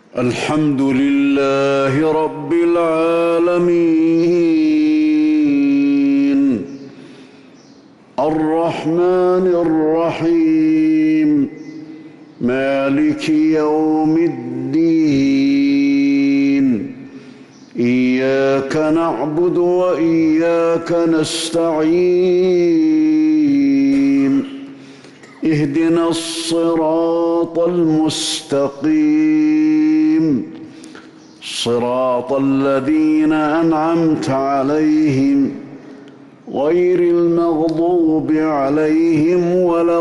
الحمد لله رب العالمين الرحمن الرحيم مالك يوم الدين إياك نعبد وإياك نستعين اهدنا الصراط المستقيم صراط الذين أنعمت عليهم غير المغضوب عليهم ولا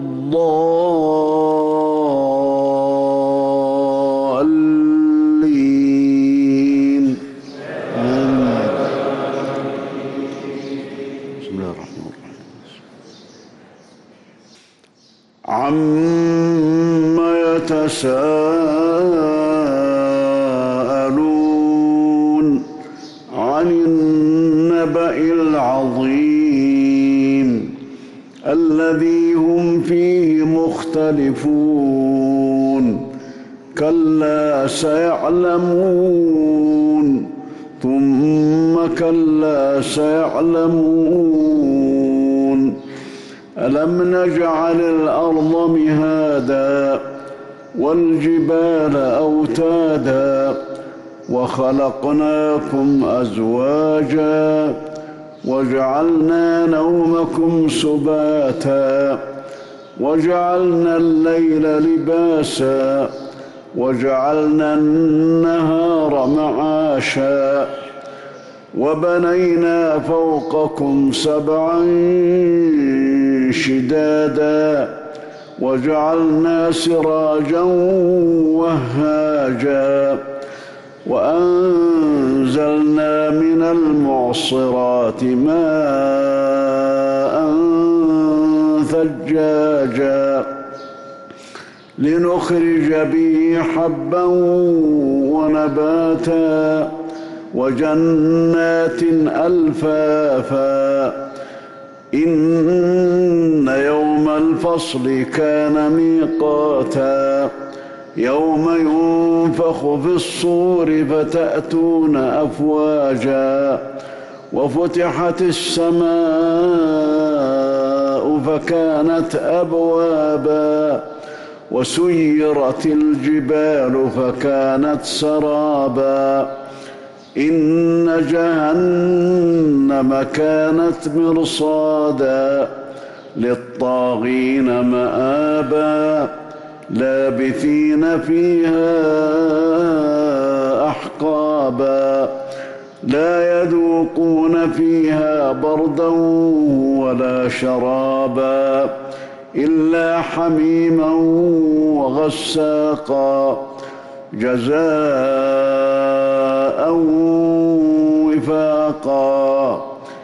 الضالين بسم الله الرحمن الرحيم عما يتساءلون عن النبأ العظيم الذي هم فيه مختلفون كلا سيعلمون ثم كلا سيعلمون ألم نجعل الأرض مهادا والجبال أوتادا وخلقناكم أزواجا وجعلنا نومكم سباتا وجعلنا الليل لباسا وجعلنا النهار معاشا وبنينا فوقكم سبعا شدادا وجعلنا سراجا وهاجا وأنزلنا من المعصرات ماء ثجاجا لنخرج به حبا ونباتا وجنات ألفافا إن يوم الفصل كان ميقاتا يوم ينفخ في الصور فتأتون أفواجا وفتحت السماء فكانت أبوابا وسيرت الجبال فكانت سرابا إن جهنم كانت مرصادا للطاغين مآبا لابثين فيها أحقابا لا يذوقون فيها بردا ولا شرابا إلا حميما وغساقا جزاء وفاقا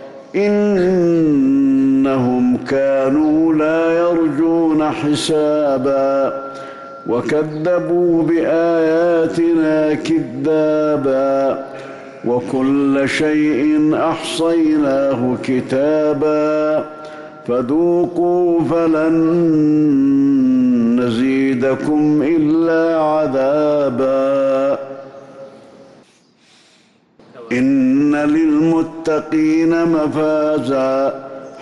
إنهم كانوا لا يرجون حسابا وكذبوا بآياتنا كذابا وكل شيء أحصيناه كتابا فذوقوا فلن نزيدكم إلا عذابا إن للمتقين مفازا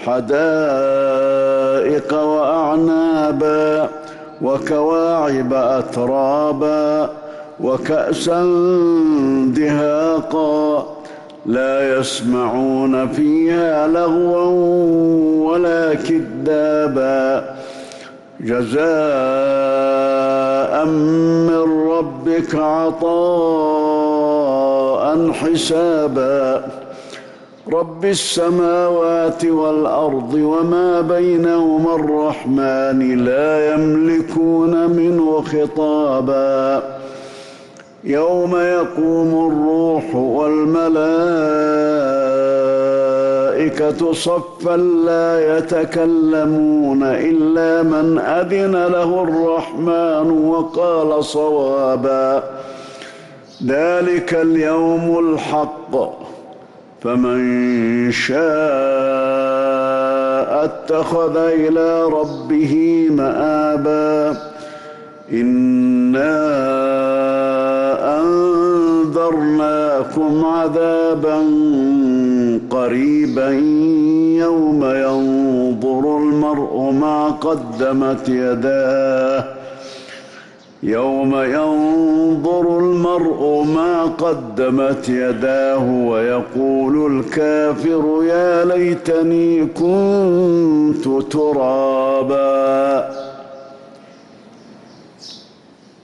حدائق وأعنابا وكواعب أترابا وكأسا دهاقا لا يسمعون فيها لغوا ولا كذابا جزاء من ربك عطاء حسابا رب السماوات والأرض وما بينهما الرحمن لا يملكون منه خطابا يوم يقوم الروح والملائكة صفا لا يتكلمون إلا من أذن له الرحمن وقال صوابا ذلك اليوم الحق فمن شاء اتخذ إلى ربه مآبا إنا لكم عذابا قريبا يوم ينظر المرء ما قدمت يداه ويقول الكافر يا ليتني كنت ترابا.